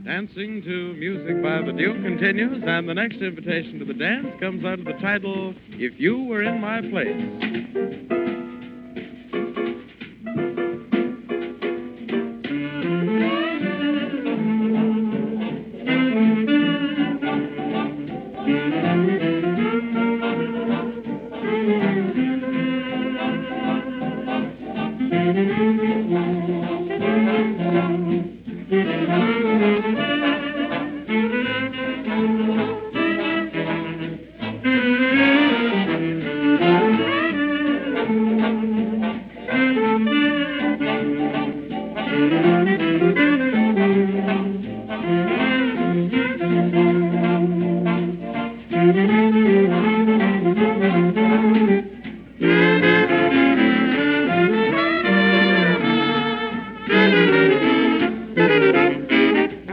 Dancing to music by the Duke continues, and the next invitation to the dance comes under the title, If You Were in My Place.